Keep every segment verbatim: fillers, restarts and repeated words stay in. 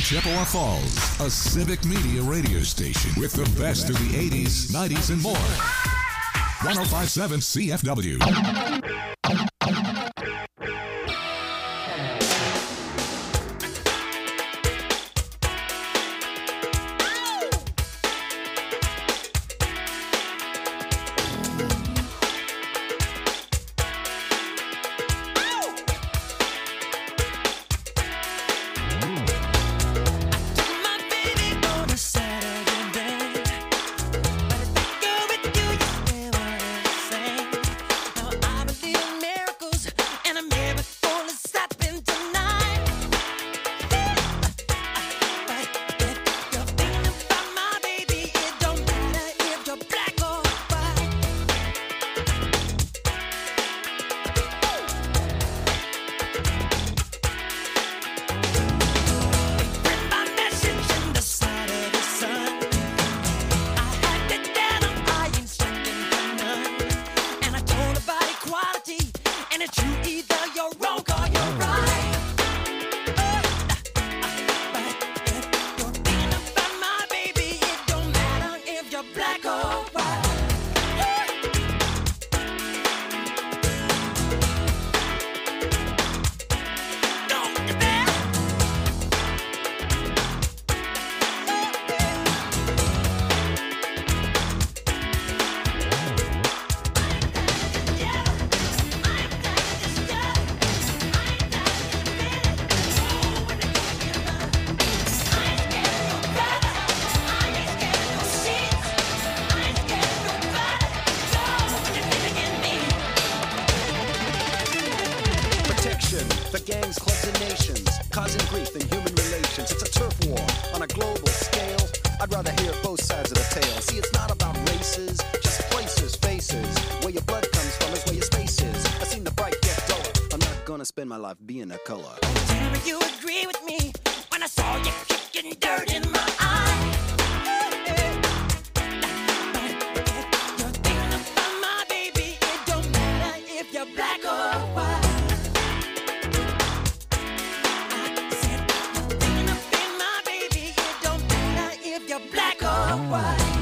Chippewa Falls, a civic media radio station with the best of the eighties, nineties, and more. one oh five point seven C F W. Spend my life being a color. Tell me you agree with me when I saw you kicking dirt in my eye. You're thinking about my baby. It don't matter if you're black or white. I said you're thinking about my baby. It don't matter if you're black or white.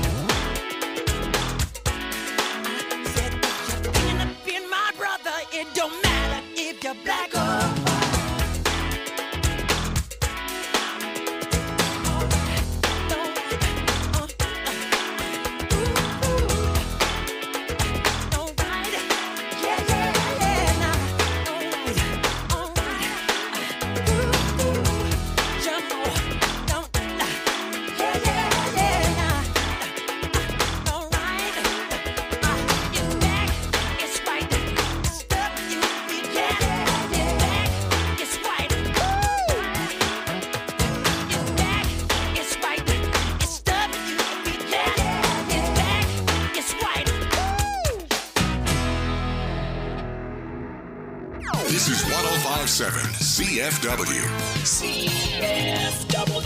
I said you're thinking about my brother. It don't matter if you're black or white. This is one oh five point seven C F W. C F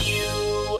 W.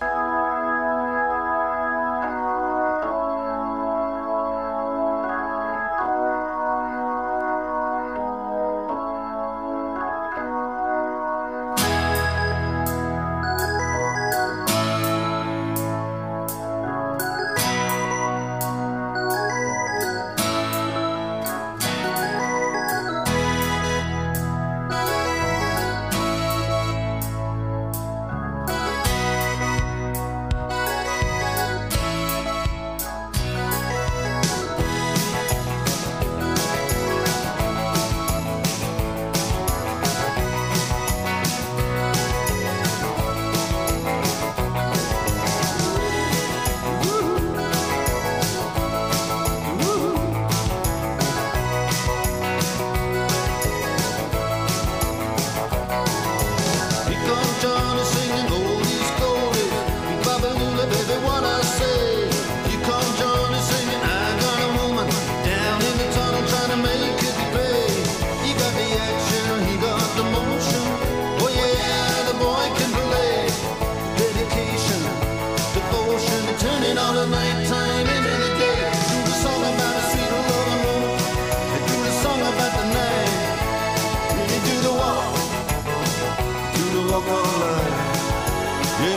walk on life. Yeah.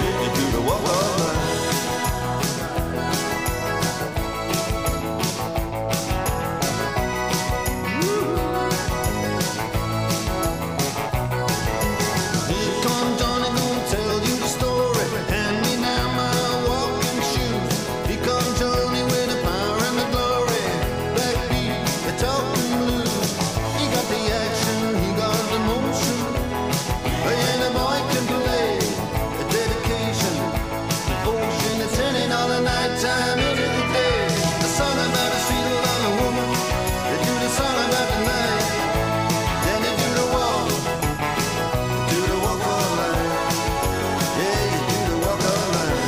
nighttime into the day. A song about a sweet little woman. They do the song about the night. Then they do the walk. They do the walk all night. Yeah, you do the walk all night.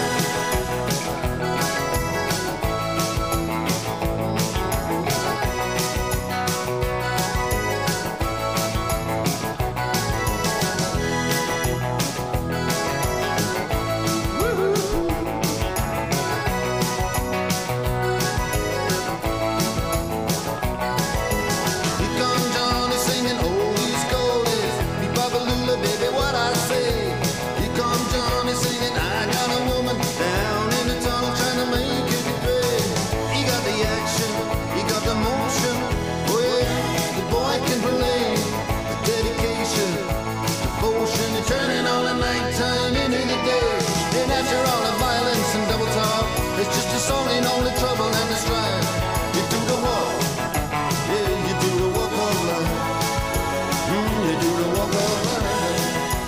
Here comes Johnny singing oldies goldies. Me Babalula, baby, what I say. Here comes Johnny singing, I got a woman down in the tunnel trying to make it pay. He got the action, he got the motion. Oh yeah, the boy can play. The dedication, devotion, and turning all the nighttime into the day. And after all the violence and double talk, it's just a song ain't only trouble and the strife. You do the walk. Yeah, you do the walk of life. Mm, you do the walk of life.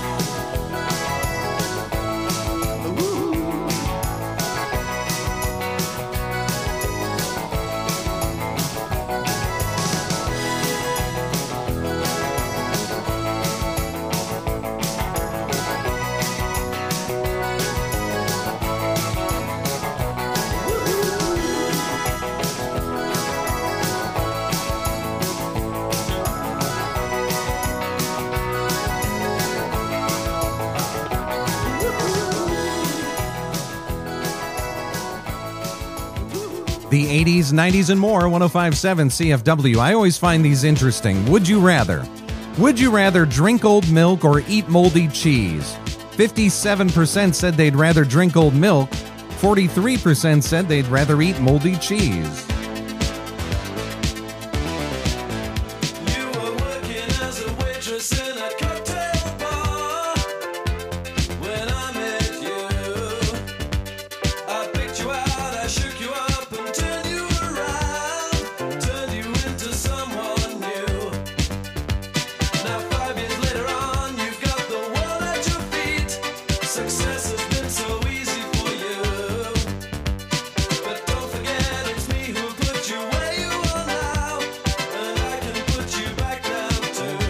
Woo. The eighties, nineties, and more, one oh five point seven C F W. I always find these interesting. Would you rather? Would you rather drink old milk or eat moldy cheese? fifty-seven percent said they'd rather drink old milk. forty-three percent said they'd rather eat moldy cheese. You were working as a waitress in a cocktail bar when I met you. I picked you out, I shook you up and turned you around, turned you into someone new. Now five years later on, you've got the world at your feet. Success has been so easy for you. But don't forget it's me who put you where you are now, and I can put you back down too.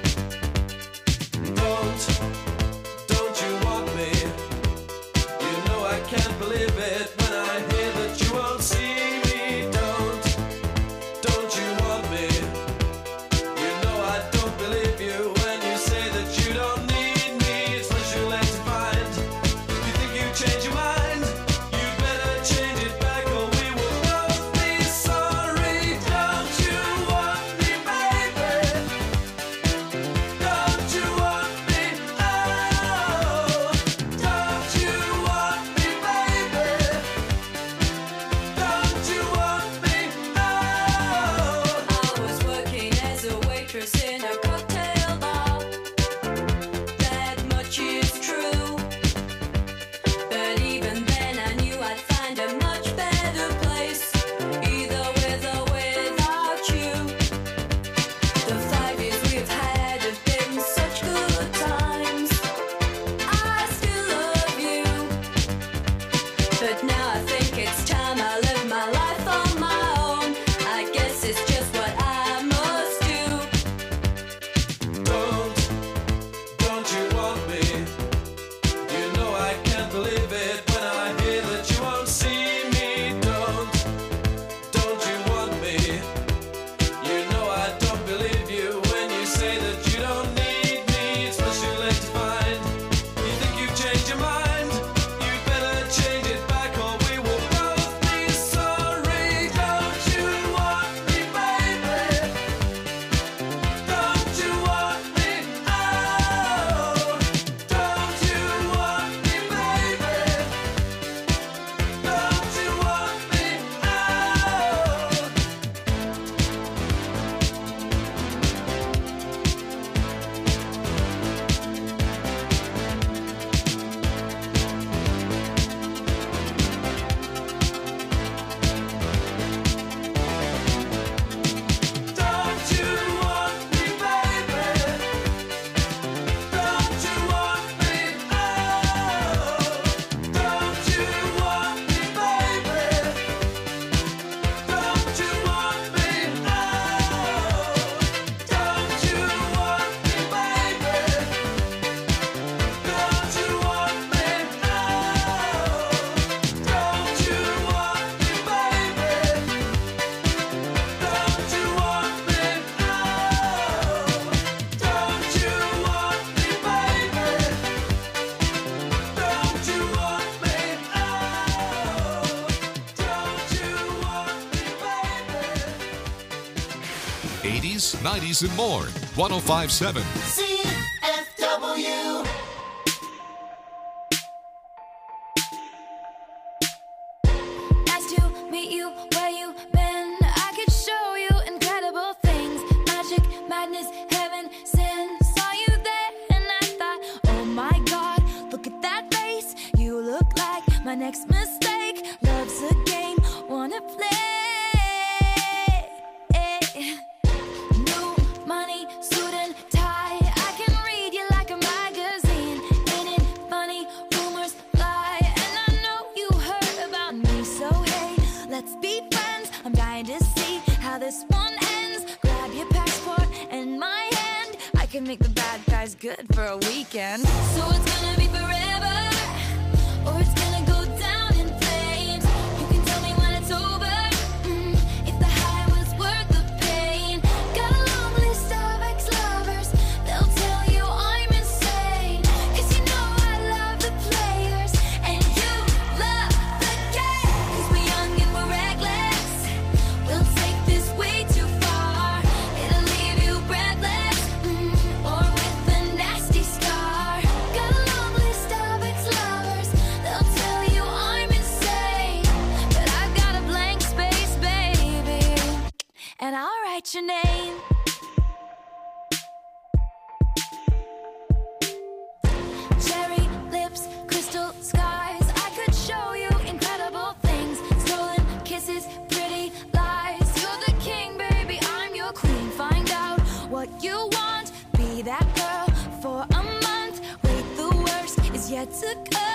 Don't, don't you want me? You know I can't believe it when I hear that you won't see me. Don't, don't you want me? You know I don't believe you when you say that you don't need me. It's much too late to find. You think you changed your mind? You'd better change it back or we will both be sorry. Don't you want me, baby? Don't you want me? Oh, don't you want me, baby? Don't you want me? Oh. I was working as a waitress in a cocktail bar. That much is true. But even then I knew I'd find a much better place, either with or without you. The five years we've had have been such good times. I still love you. But now I think it's time I live my life on my own. I guess it's just what I must do. Don't, don't you want me? You know I can't believe it when I hear that you won't see me. Don't, don't you want me? You know I don't believe you when you say that you don't need me. It's much too late to find. You think you've changed your mind? You'd better change it back or we will eighties, nineties, and more. one oh five point seven. C F W. Nice to meet you where you been. I could show you incredible things. Magic, madness, heaven, sin. Saw you there and I thought, oh my God, look at that face. You look like my next mistake. Love's a game, wanna play. New money, suit and tie. I can read you like a magazine. Ain't it funny? Rumors fly, and I know you heard about me. So hey, let's be friends. I'm dying to see how this one ends. Grab your passport and my hand. I can make the bad guys good for a weekend. So it's gonna be forever, or it's gonna go down in flames. You can tell me when it's over. Mm, if the high was worth the pain. Got a long list of ex-lovers. They'll tell you I'm insane. 'Cause you know I love the players and you love the game. 'Cause we're young and we're reckless. We'll take this way too far. It'll leave you breathless, mm, or with a nasty scar. Got a long list of ex-lovers. They'll tell you I'm insane. But I've got a blank space, baby, and I'll write your name. Cherry lips, crystal skies. I could show you incredible things. Stolen kisses, pretty lies. You're the king, baby, I'm your queen. Find out what you want. Be that girl for a month. Wait, the worst is yet to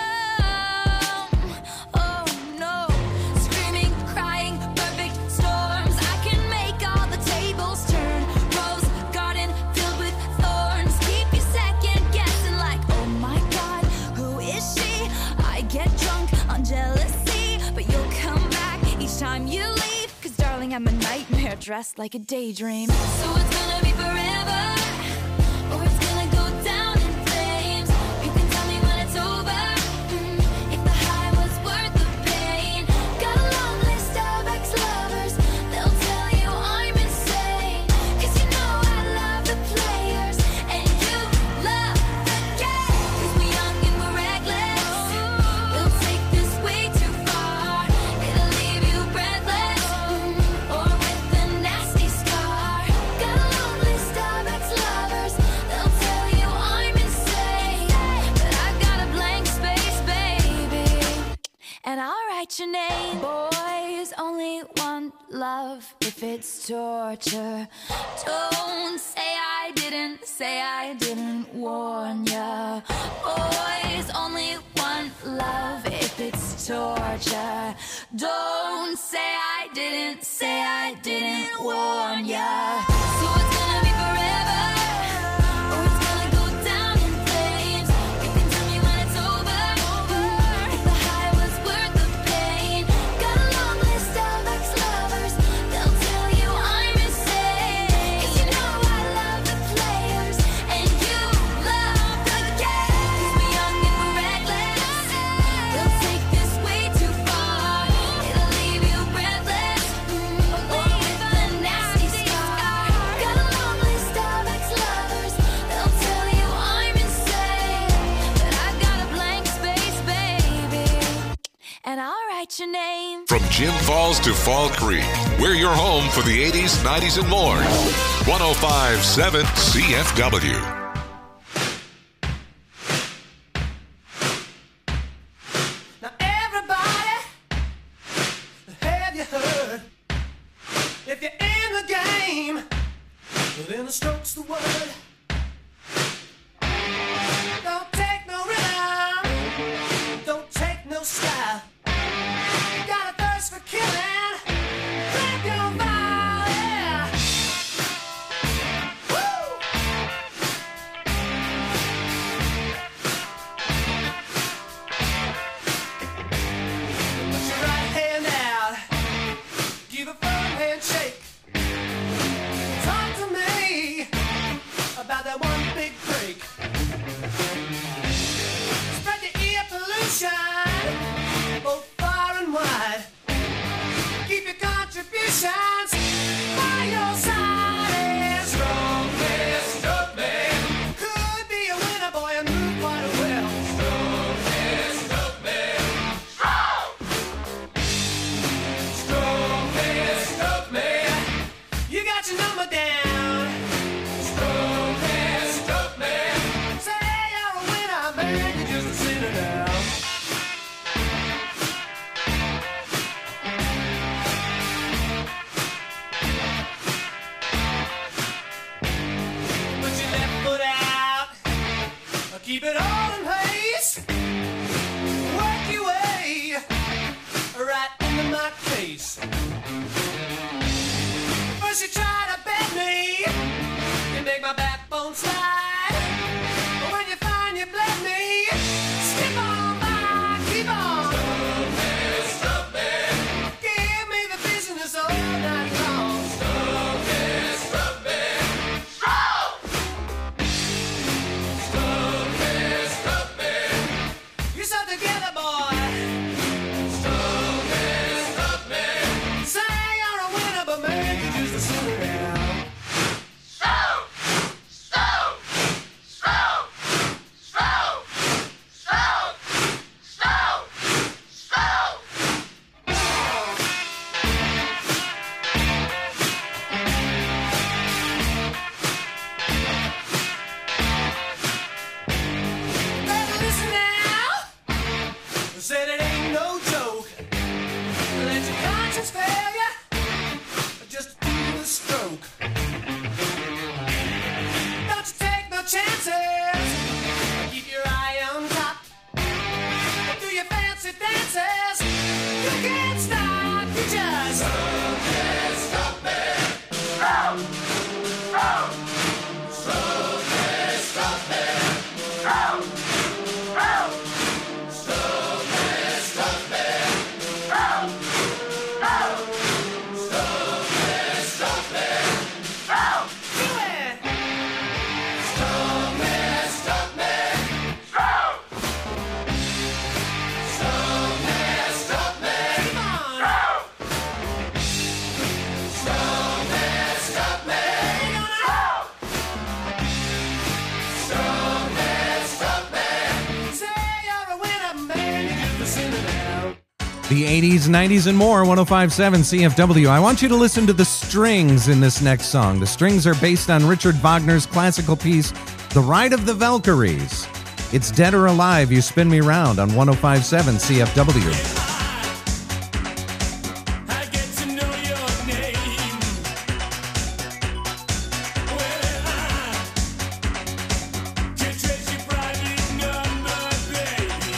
come. Oh no. Screaming, crying, perfect storms. I can make all the tables turn. Rose garden filled with thorns. Keep you second guessing like, oh my God, who is she? I get drunk on jealousy, but you'll come back each time you leave. 'Cause darling, I'm a nightmare dressed like a daydream. So it's gonna be forever, or it's gonna go down in flames. You can tell me when it's over. Mm, if the high was worth the pain. Got a long list of ex-lovers. They'll tell you I'm insane. 'Cause you know I love the players and you love the game. 'Cause we're young and we're reckless. We'll take this way too far. It'll leave you breathless, mm, or with a nasty scar. Got a long list of ex-lovers. They'll tell you I'm insane. But I've got a blank space, baby, and I'll write your name. Boys only want love if it's torture. Don't say I didn't, say I didn't warn ya. Boys only want love if it's torture. Don't say I didn't, say I didn't warn ya. So it's gonna be forever, or it's gonna go down in flames. You can tell me when it's over. If the high was worth the pain. Got a long list of ex-lovers. They'll tell you I'm insane. 'Cause you know I love the players and you love the game. 'Cause we're young and we're reckless. They'll take this way too far. It'll leave you breathless, mm, or with a nasty scar. Got a long list of ex-lovers. They'll tell you I'm insane. But I've got a blank space, baby, and I'll write your name. From Jim Falls to Fall Creek, we're your home for the eighties, nineties, and more. one oh five point seven C F W. Now everybody, have you heard? If you're in the game, well, then the stroke's the word. Don't take no rhythm, don't take no style. Got a thirst for killing, grab your vial, yeah. Woo! Put your right hand out, give a firm handshake. Talk to me, face. First you try to bend me, you make my backbone slide. But when you find you bled me, skip on by, keep on. Stop me, stop me. Give me the business all night long. Stop me, stop me. Stop! Stop me, stop me. You're so together, boy. Stop me, stop me. Say you're a winner, but maybe just a sinner now. Stop! Stop! Stop! Stop! Stop! Stop! Stop! Better listen now. I said it ain't no joke. Let your conscience fail ya. Just do the stroke. Don't you take no chances. Keep your eye on top. Do your fancy dances. You can't stop. You just stop me, stop me. Stop, stop, stop me, stop me. Stop, stop, stop me, stop me. Stop, stop, stop me, stop me. Stop, do it. Stop me, stop me. Stop, stop me, stop me. Come on. Stop, stop me, stop me. Stop, stop me, stop me. Say you're a winner, man. You get the sinner now. The eighties, nineties, and more, one oh five point seven C F W. I want you to listen to the strings in this next song. The strings are based on Richard Wagner's classical piece, The Ride of the Valkyries. It's Dead or Alive, You Spin Me Round on one oh five point seven C F W. I get to know your name. Well, I can trace your private number, baby.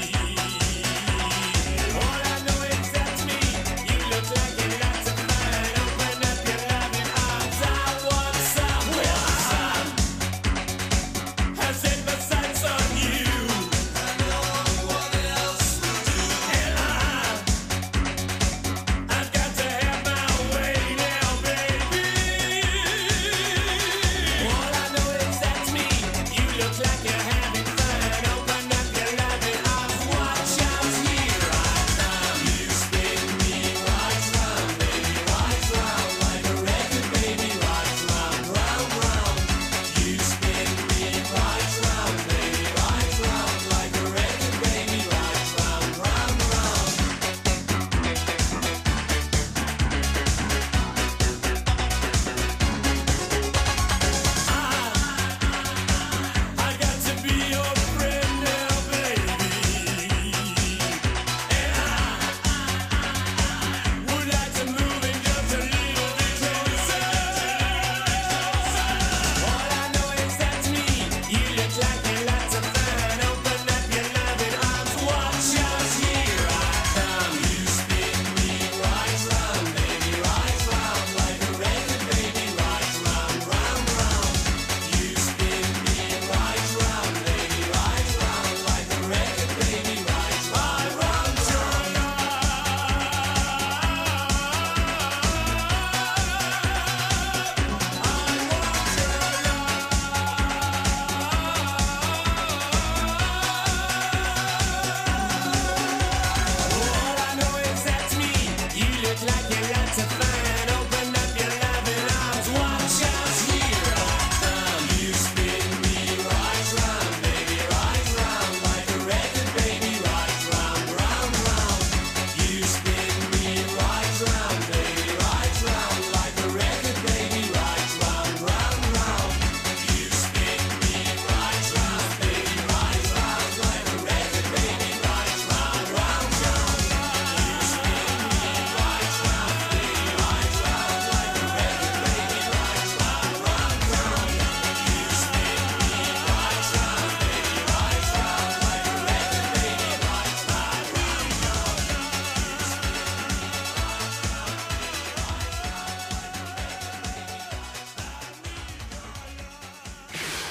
All I know is that's me. You look like you got to find. Open up your loving arms. I want some. Well, I set my sights on you. I know what else to do. And I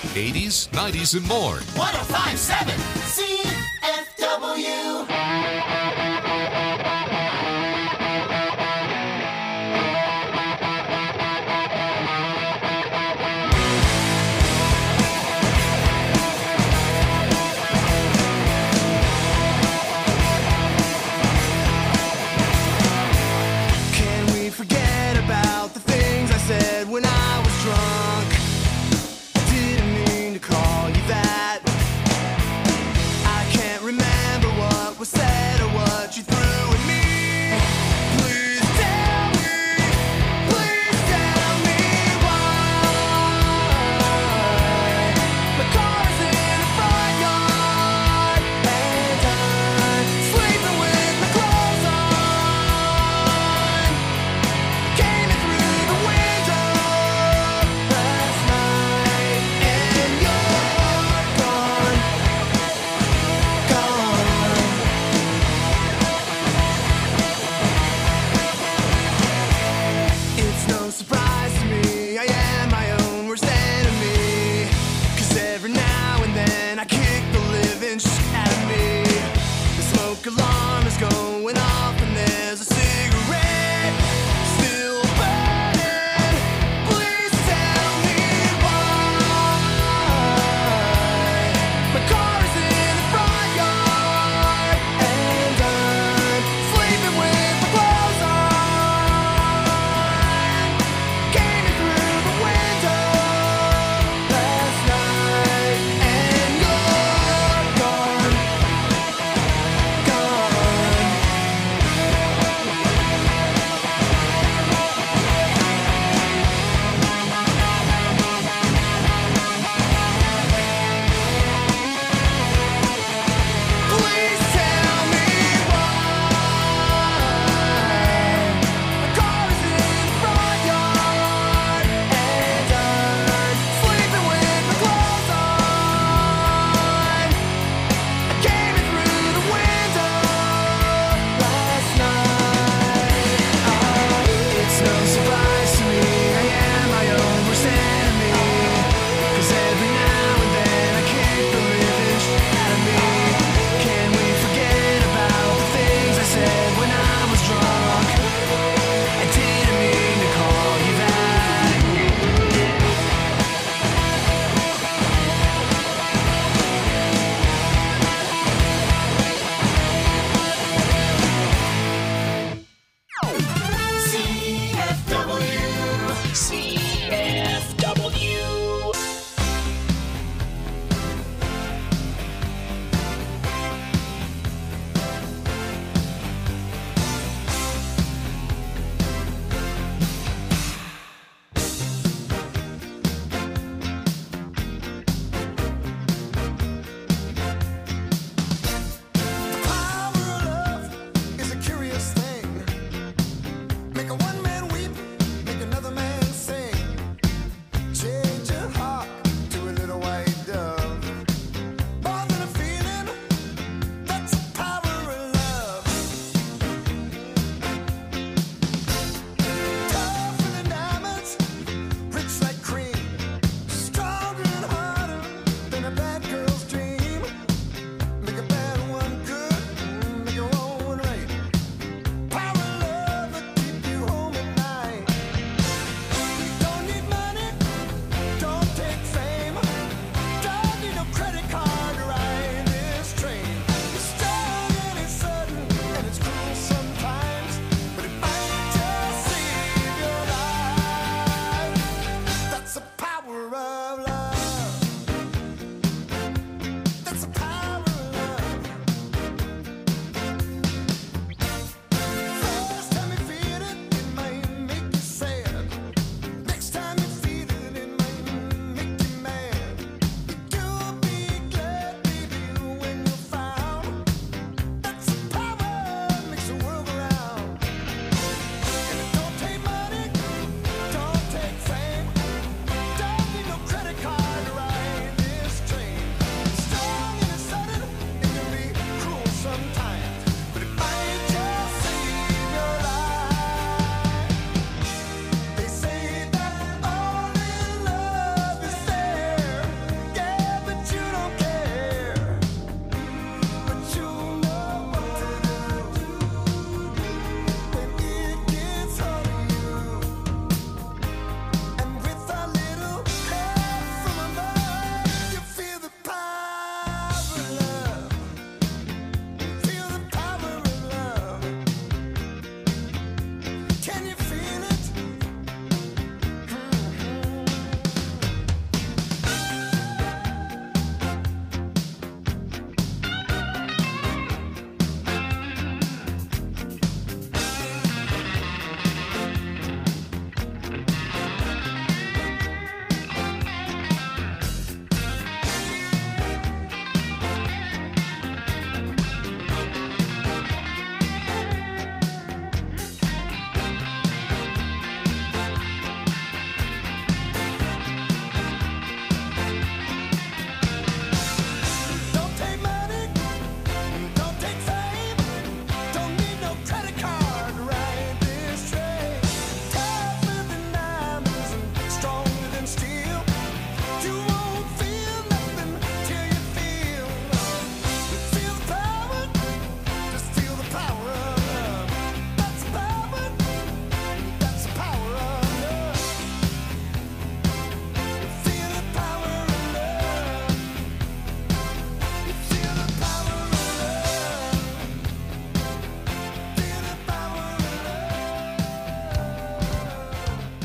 eighties, nineties, and more. one oh five point seven C F W. Can we forget about the things I said when I was drunk? Didn't mean to call you that. I can't remember what was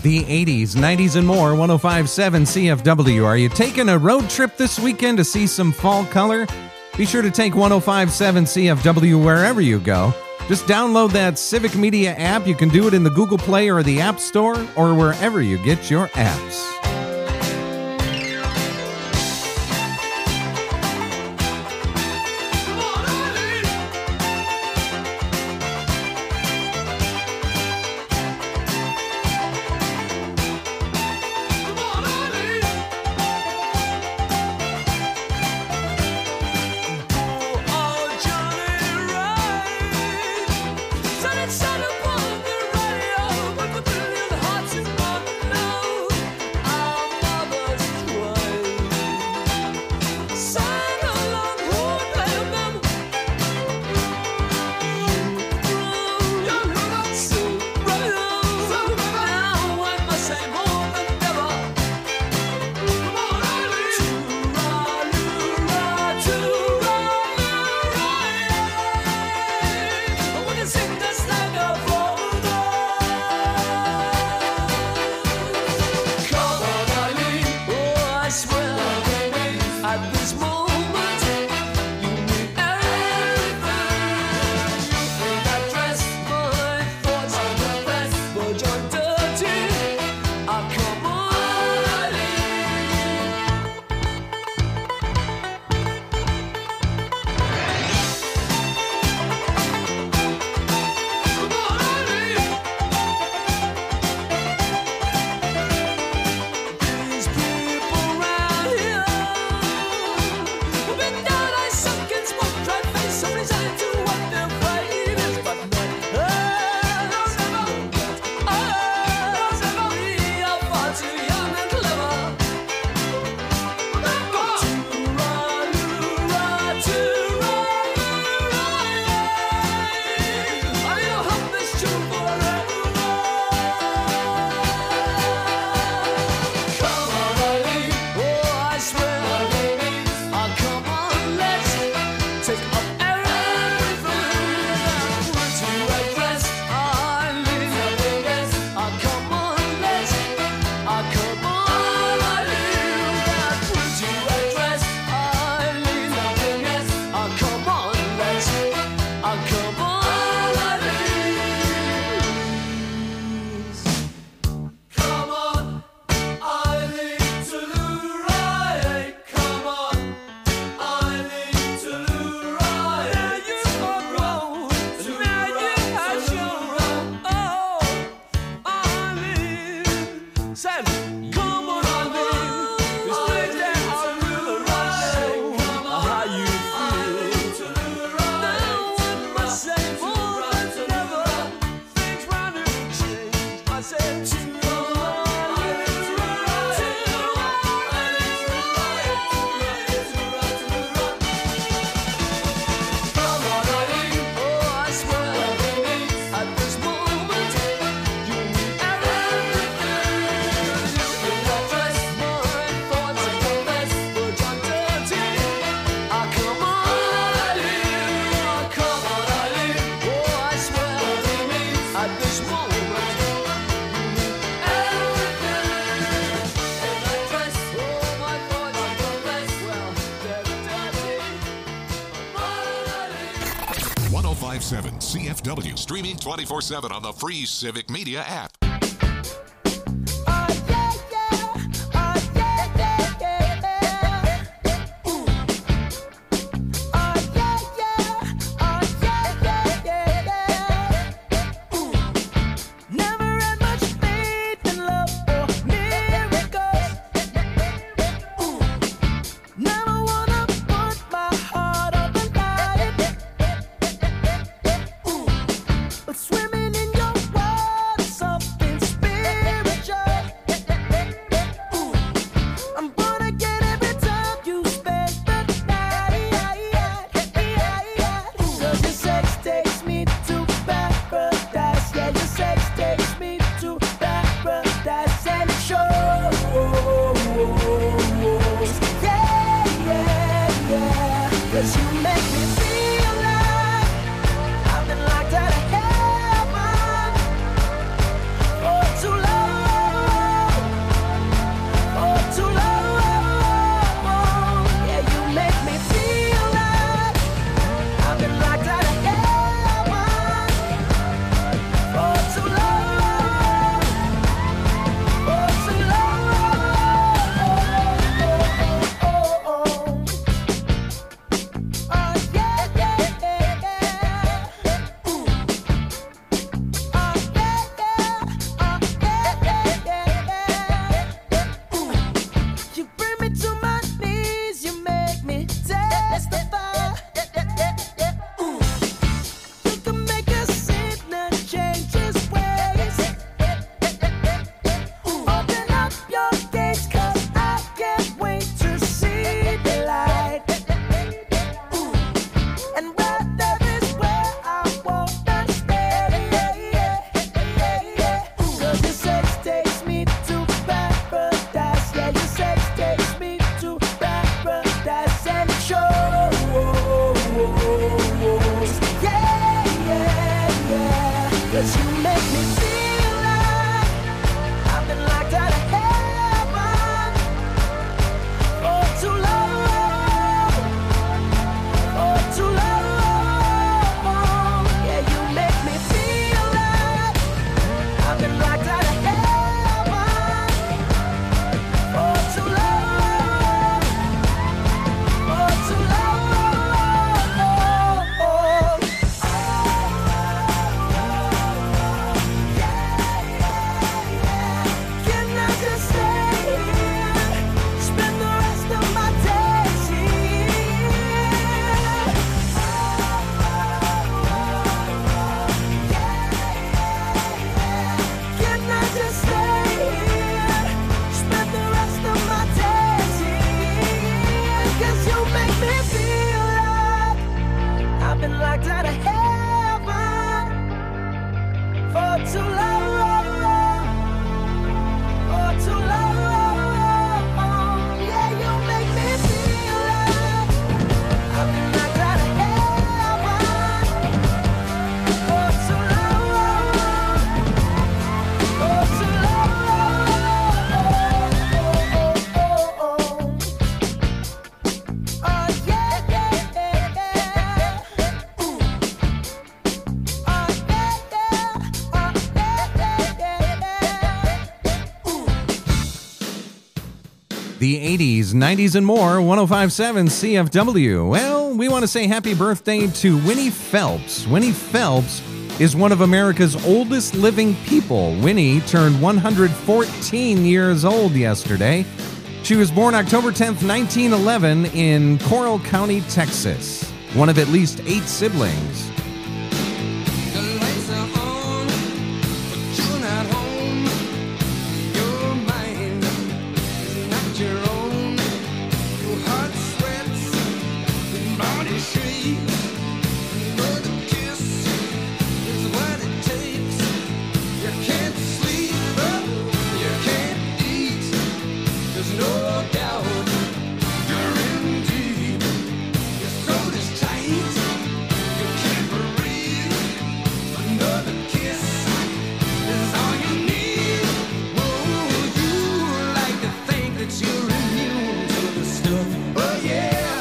The eighties, nineties, and more, one oh five point seven C F W. Are you taking a road trip this weekend to see some fall color? Be sure to take one oh five point seven C F W wherever you go. Just download that Civic Media app. You can do it in the Google Play or the App Store or wherever you get your apps. one oh five point seven C F W, streaming twenty-four seven on the free Civic Media app. Swimming in your water, soft. 'Cause you make me feel like I've been locked out of heaven for too long, for too long. Yeah, you make me feel like I've been locked out of heaven for too long, for too long. Can I just stay here, spend the rest of my days here? Can I just stay here, spend the rest of my days here? 'Cause you make me feel like I've been locked out of heaven for too long, for too long. Yeah, you make me feel like I've been locked out of heaven for too long, for too long. Oh yeah, yeah, yeah. Ooh. Oh yeah, yeah. Oh yeah, yeah, yeah. Ooh. The eighties, nineties, and more, one oh five point seven C F W. Well, we want to say happy birthday to Winnie Phelps. Winnie Phelps is one of America's oldest living people. Winnie turned one hundred fourteen years old yesterday. She was born October tenth, nineteen eleven in Coral County, Texas. One of at least eight siblings. The lights are on, but you're not home. Your mind is not your own. Your heart sweats, your body shakes. Another kiss is what it takes. You can't sleep, you can't eat. There's no doubt you're in deep. Your soul is tight. You can't breathe. Another kiss is all you need. Oh, you like to think that you're immune to the stuff. Oh yeah.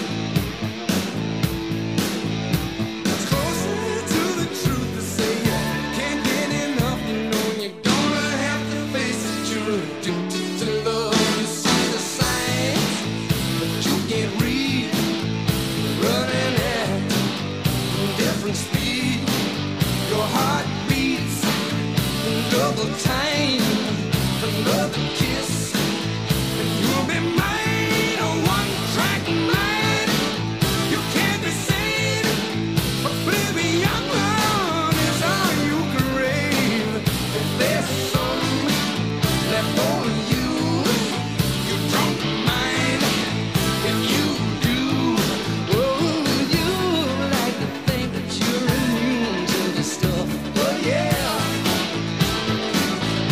It's closer to the truth to say you can't get enough. You know you're gonna have to face it. You're addicted to love. You see the signs, but you can't read. Running at different speed. Your heart beats in double time. Another kiss, and you'll be mine. A one-track mind. You can't be sane. Oblivion is all you crave. If there's some left for you, you don't mind. If you do, oh, you like to think that you're immune to the stuff. Oh yeah.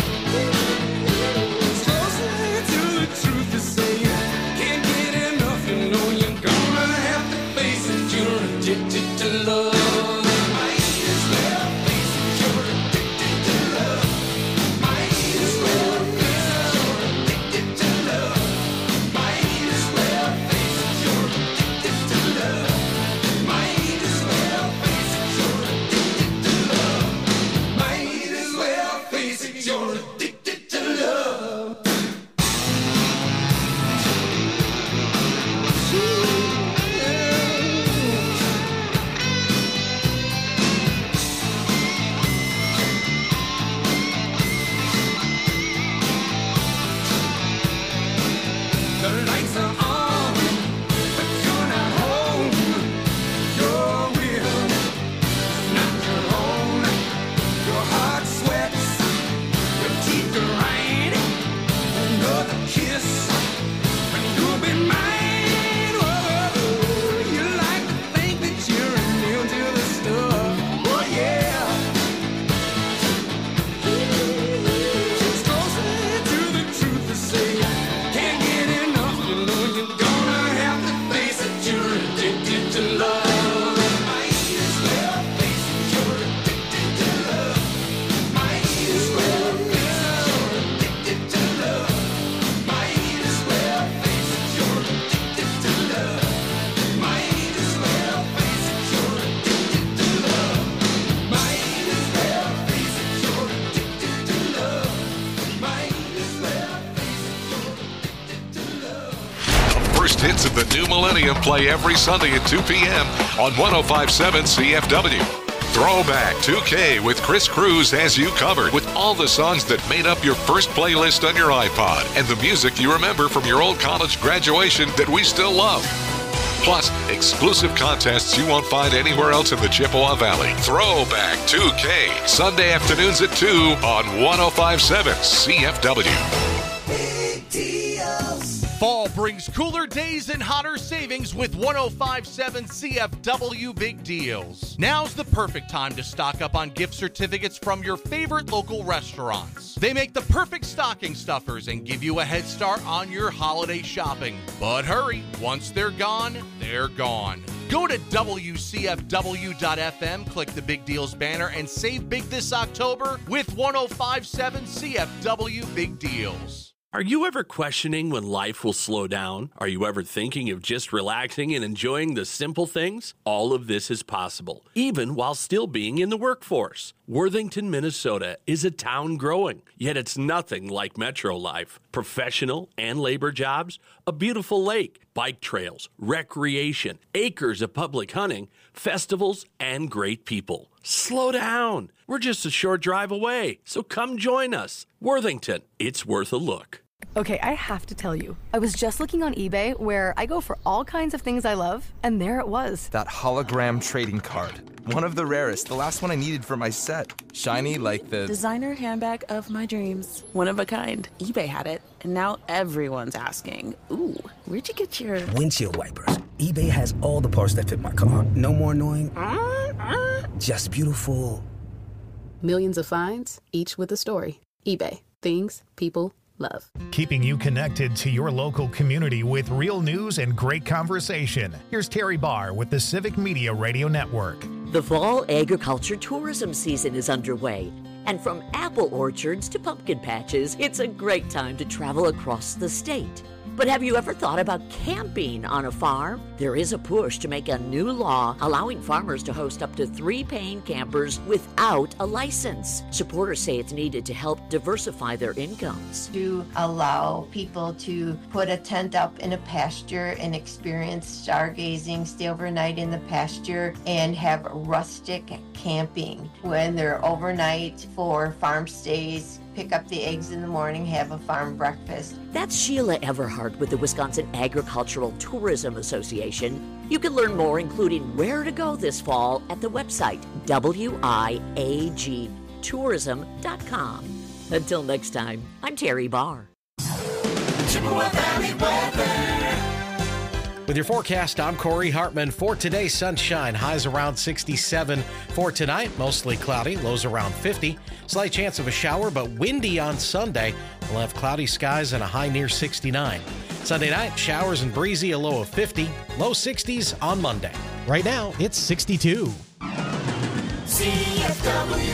greatest hits of the new millennium play every Sunday at two p.m. on one oh five point seven C F W. Throwback two K with Chris Cruz has you covered with all the songs that made up your first playlist on your iPod and the music you remember from your old college graduation that we still love. Plus, exclusive contests you won't find anywhere else in the Chippewa Valley. Throwback two K, Sunday afternoons at two on one oh five point seven C F W. Fall brings cooler days and hotter savings with one oh five point seven C F W Big Deals. Now's the perfect time to stock up on gift certificates from your favorite local restaurants. They make the perfect stocking stuffers and give you a head start on your holiday shopping. But hurry, once they're gone, they're gone. Go to W C F W dot F M, click the Big Deals banner, and save big this October with one oh five point seven C F W Big Deals. Are you ever questioning when life will slow down? Are you ever thinking of just relaxing and enjoying the simple things? All of this is possible, even while still being in the workforce. Worthington, Minnesota is a town growing, yet it's nothing like metro life. Professional and labor jobs, a beautiful lake, bike trails, recreation, acres of public hunting, festivals, and great people. Slow down. We're just a short drive away, so come join us. Worthington, it's worth a look. Okay, I have to tell you, I was just looking on eBay where I go for all kinds of things I love, and there it was. That hologram trading card. One of the rarest, the last one I needed for my set. Shiny like the... designer handbag of my dreams. One of a kind. eBay had it, and now everyone's asking, ooh, where'd you get your... windshield wipers. eBay has all the parts that fit my car. No more annoying... just beautiful. Millions of finds, each with a story. eBay. Things people love. Keeping you connected to your local community with real news and great conversation. Here's Terry Barr with the Civic Media Radio Network. The fall agriculture tourism season is underway, and from apple orchards to pumpkin patches, it's a great time to travel across the state. But have you ever thought about camping on a farm? There is a push to make a new law allowing farmers to host up to three paying campers without a license. Supporters say it's needed to help diversify their incomes. To allow people to put a tent up in a pasture and experience stargazing, stay overnight in the pasture, and have rustic camping when they're overnight for farm stays. Pick up the eggs in the morning, have a farm breakfast. That's Sheila Everhart with the Wisconsin Agricultural Tourism Association. You can learn more, including where to go this fall, at the website W I A G tourism dot com. Until next time, I'm Terry Barr. Chippewa Valley weather. With your forecast, I'm Corey Hartman. For today, sunshine, highs around sixty-seven. For tonight, mostly cloudy, lows around fifty. Slight chance of a shower, but windy on Sunday. We'll have cloudy skies and a high near sixty-nine. Sunday night, showers and breezy, a low of fifty. Low sixties on Monday. Right now, it's sixty-two. C F W.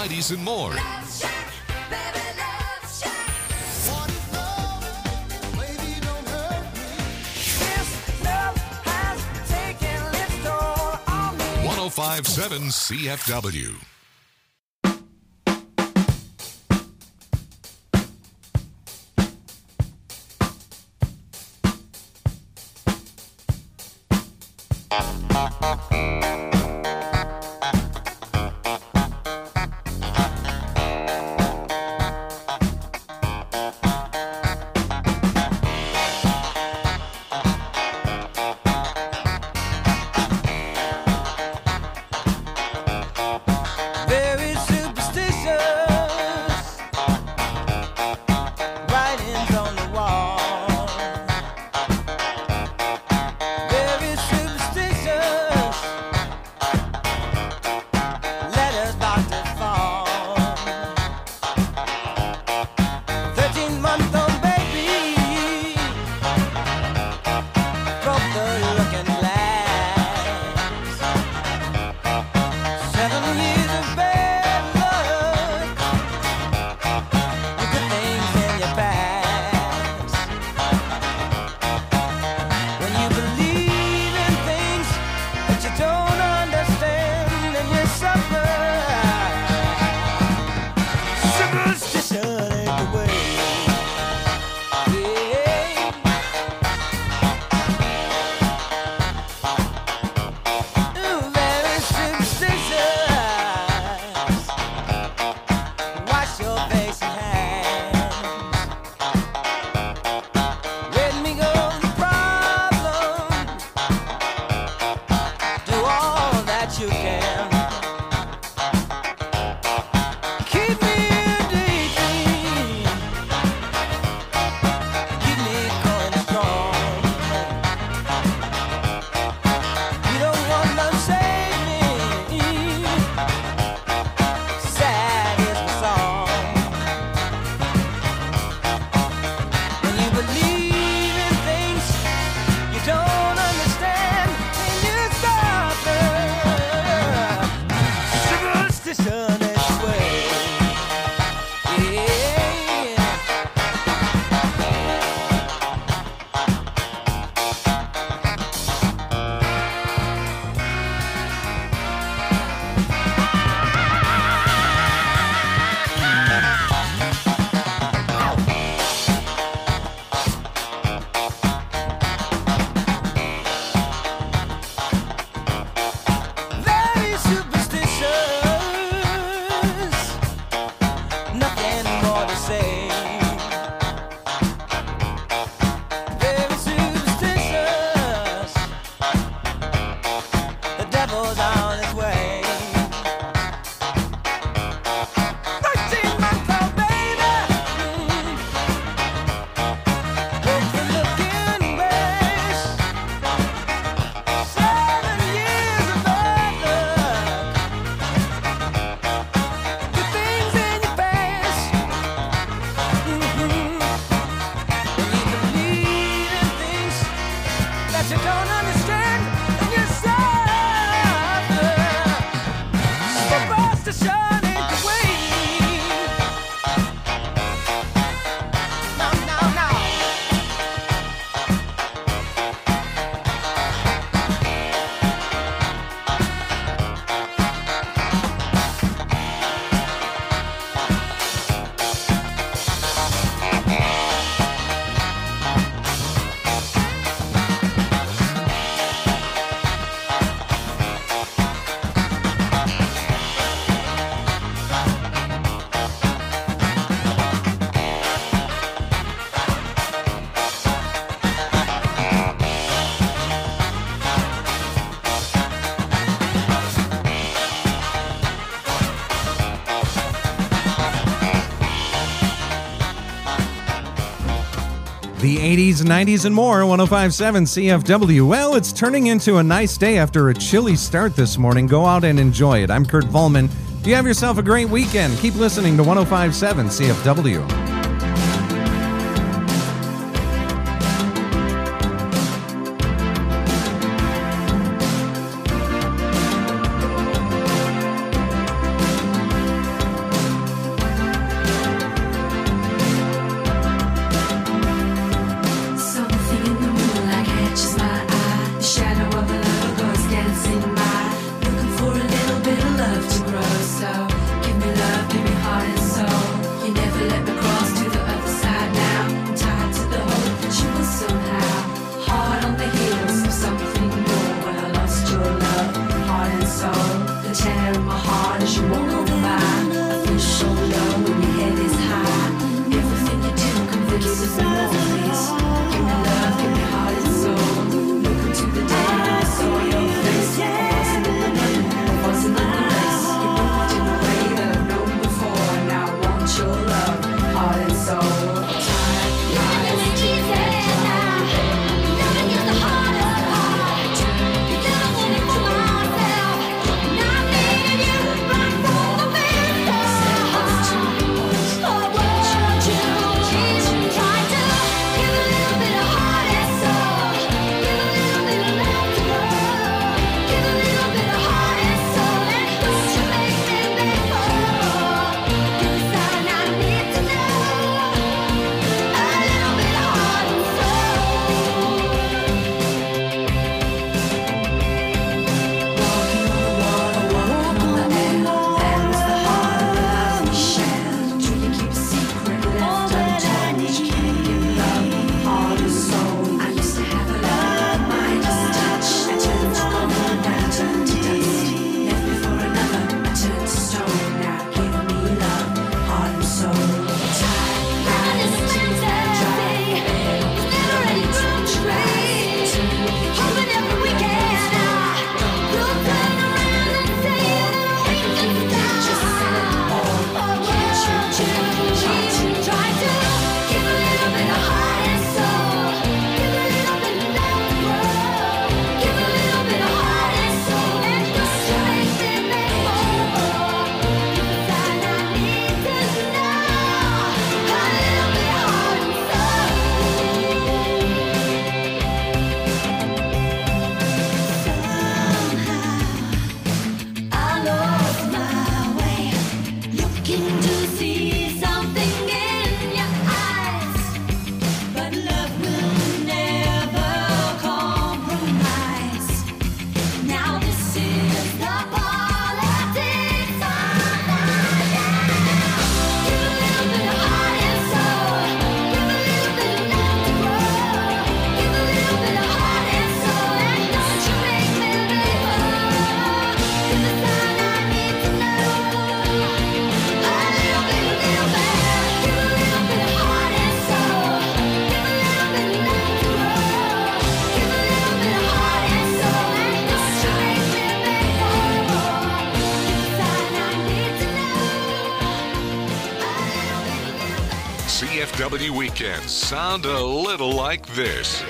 nineties, and more. one oh five point seven C F W. Very superstitious, writings on the wall. Very superstitious, letters about to fall. Thirteen-month-old baby broke the looking glass. Seven years of bad luck, and good things in your past. When you believe in things that you don't understand, and you suffer. Superstition ain't the way. Yeah. Ooh, very superstitious. Wash your face and hands. Let me go the problem. Do all that you can. Keep me daydream. Keep me going strong. You don't want to save me. Sad is the song. When you believe in things you don't understand, and you suffer. Superstition is the way. Yeah. Very superstitious, nothing more to say. Very superstitious, the devil's on his way. Thirteen-month-old baby broke the looking glass. Seven years of bad luck, good things in your past. Mhm. When you believe in things that you don't understand, and you suffer. Superstition ain't the way. No, no, no. The eighties, nineties, and more, one oh five point seven C F W. Well, it's turning into a nice day after a chilly start this morning. Go out and enjoy it. I'm Kurt Volman. You have yourself a great weekend. Keep listening to one oh five point seven C F W. C F W weekends sound a little like this.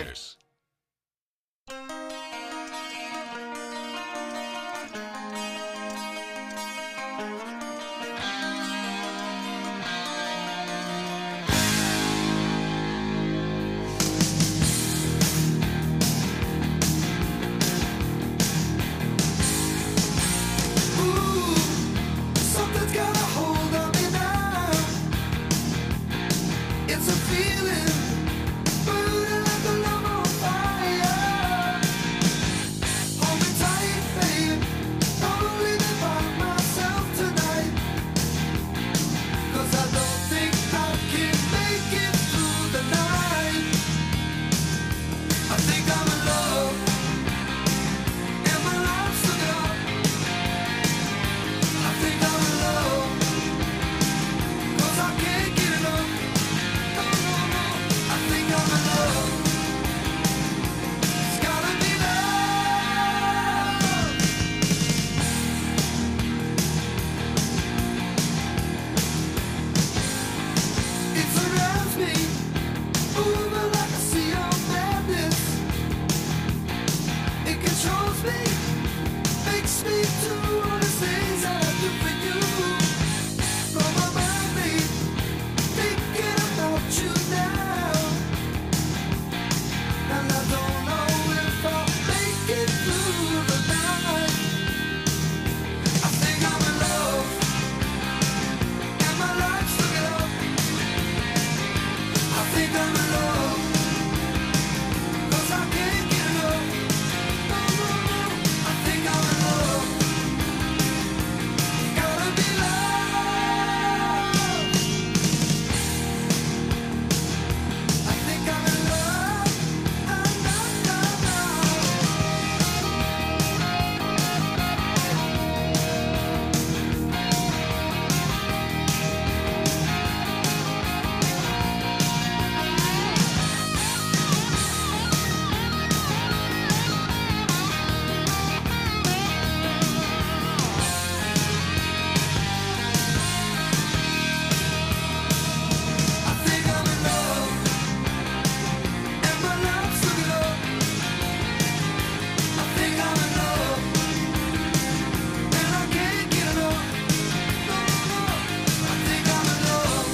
Something's got a hold on me now. It's a feeling, burning like a love on fire. Hold me tight, babe. Don't leave me by myself tonight. 'Cause I don't think I can make it through the night. I think I'm in love, and my life's looking up. I think I'm in love, 'cause I can't get enough. No, no, no. I think I'm in love. It's gotta be love. It surrounds me, moving like a sea of madness. It controls me, makes me do all the things I do for you. Blow my mind, babe, thinking about you now. And I don't know if I'll make it through the night. I think I'm in love, and my life's looking up. I think I'm in love, 'cause I can't get enough. No, no, no. I think I'm in love. Gotta be love. I think I'm in love. No, no, no, no. I think I'm in love, and my life's looking up. I think I'm in love, and I can't get enough. No, no, no. I think I'm in love.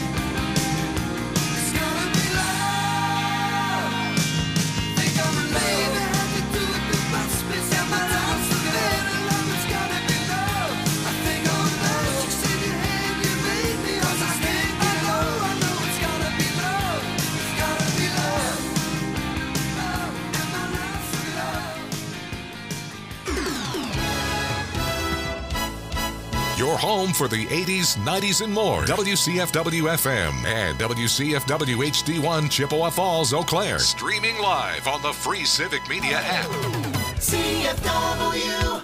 It's gotta be love. Think I'm in love. Baby, how you do it? You must be and my life's looking up. And love, it's gotta be love. I think I'm in love. You said you had, you made me, 'cause I can't get enough. I know it's gotta be love. It's gotta be love. Love, and my life's looking up. Your home for the eighties, nineties, and more. W C F W F M and W C F W H D one Chippewa Falls, Eau Claire. Streaming live on the free Civic Media app. C F W.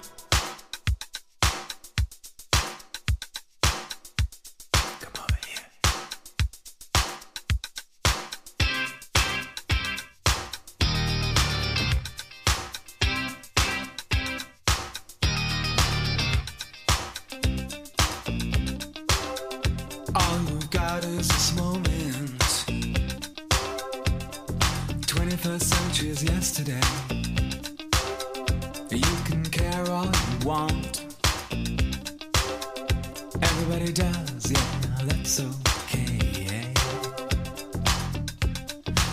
All you got is this moment. twenty-first century is yesterday. You can care all you want. Everybody does, yeah, that's so.